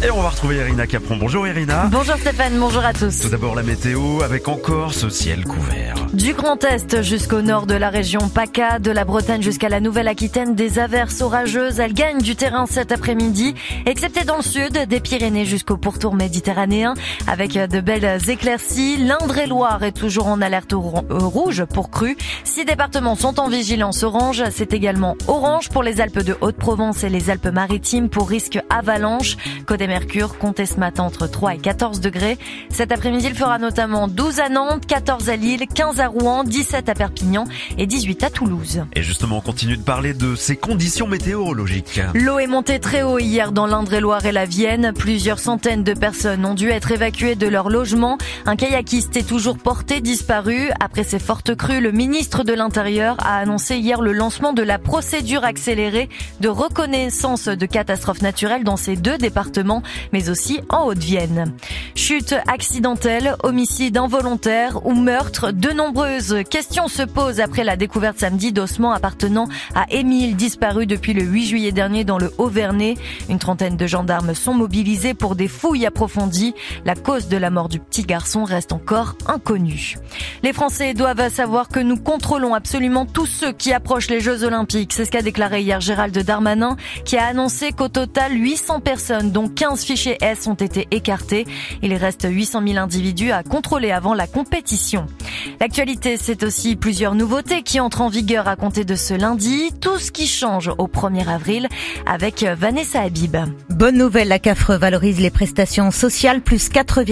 Et on va retrouver Irina Capron. Bonjour Irina. Bonjour Stéphane, bonjour à tous. Tout d'abord la météo avec encore ce ciel couvert. Du Grand Est jusqu'au nord de la région PACA, de la Bretagne jusqu'à la Nouvelle-Aquitaine, des averses orageuses. Elles gagnent du terrain cet après-midi, excepté dans le sud, des Pyrénées jusqu'au pourtour méditerranéen, avec de belles éclaircies. L'Indre-et-Loire est toujours en alerte rouge pour crue. 6 départements sont en vigilance orange. C'est également orange pour les Alpes de Haute-Provence et les Alpes-Maritimes pour risque avalanche. Côté Mercure, comptez ce matin entre 3 et 14 degrés. Cet après-midi, il fera notamment 12 à Nantes, 14 à Lille, 15 à Rouen, 17 à Perpignan et 18 à Toulouse. Et justement, on continue de parler de ces conditions météorologiques. L'eau est montée très haut hier dans l'Indre-et-Loire et la Vienne. Plusieurs centaines de personnes ont dû être évacuées de leur logement. Un kayakiste est toujours porté disparu. Après ces fortes crues, le ministre de l'Intérieur a annoncé hier le lancement de la procédure accélérée de reconnaissance de catastrophes naturelles dans ces 2 départements, mais aussi en Haute-Vienne. Chute accidentelle, homicide involontaire ou meurtre, de nombreuses questions se posent après la découverte samedi d'ossements appartenant à Émile, disparu depuis le 8 juillet dernier dans le Haut-Vernay. Une trentaine de gendarmes sont mobilisés pour des fouilles approfondies. La cause de la mort du petit garçon reste encore inconnue. Les Français doivent savoir que nous contrôlons absolument tous ceux qui approchent les Jeux Olympiques. C'est ce qu'a déclaré hier Gérald Darmanin, qui a annoncé qu'au total 800 personnes, dont 15 fichiers S, ont été écartés. Il reste 800 000 individus à contrôler avant la compétition. L'actualité, c'est aussi plusieurs nouveautés qui entrent en vigueur à compter de ce lundi. Tout ce qui change au 1er avril avec Vanessa Habib. Bonne nouvelle, la CAF revalorise les prestations sociales, plus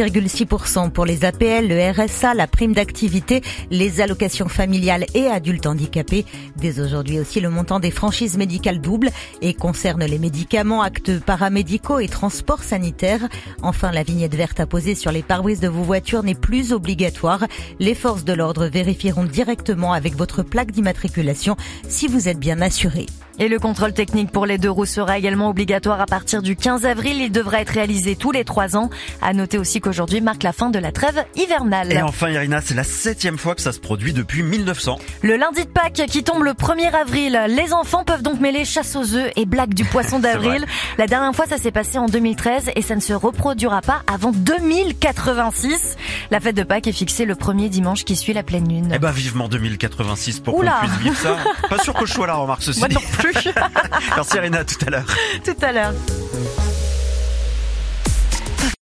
4,6% pour les APL, le RSA, la prime d'activité, les allocations familiales et adultes handicapés. Dès aujourd'hui aussi, le montant des franchises médicales double et concerne les médicaments, actes paramédicaux et transports sanitaires. Enfin, la vignette verte à poser sur les pare-brises de vos voitures n'est plus obligatoire. Les forces de l'ordre vérifieront directement avec votre plaque d'immatriculation si vous êtes bien assuré. Et le contrôle technique pour les 2 roues sera également obligatoire à partir du 15 avril. Il devra être réalisé tous les 3 ans. À noter aussi qu'aujourd'hui marque la fin de la trêve hivernale. Et enfin Irina, c'est la 7e fois que ça se produit depuis 1900. Le lundi de Pâques qui tombe le 1er avril. Les enfants peuvent donc mêler chasse aux œufs et blague du poisson d'avril. La dernière fois, ça s'est passé en 2013 et ça ne se reproduira pas avant 2086. La fête de Pâques est fixée le 1er dimanche qui suit la pleine lune. Eh ben vivement 2086 pour qu'on puisse vivre ça. Pas sûr que je sois là, remarque ceci. Moi non plus. Merci Irina, à tout à l'heure. Tout à l'heure.